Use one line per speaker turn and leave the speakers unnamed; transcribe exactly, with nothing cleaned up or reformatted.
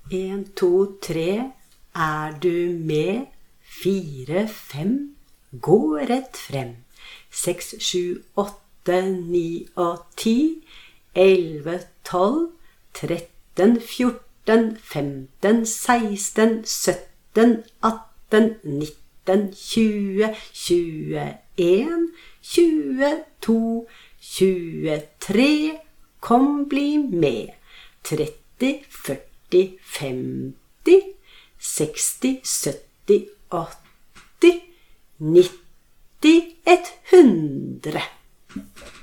En, to, tre, er du med? Fire, fem, gå rett frem. Seks, sju, åtte, ni og ti. Elve, tolv, tretten, fjorten, femten, seksten, sytten, atten, nitten, tjue, tjueen, tjueto, tjuetre. Kom, bli med. tretti, førti, femti, seksti, sytti, åtti, nitti, ett hundre.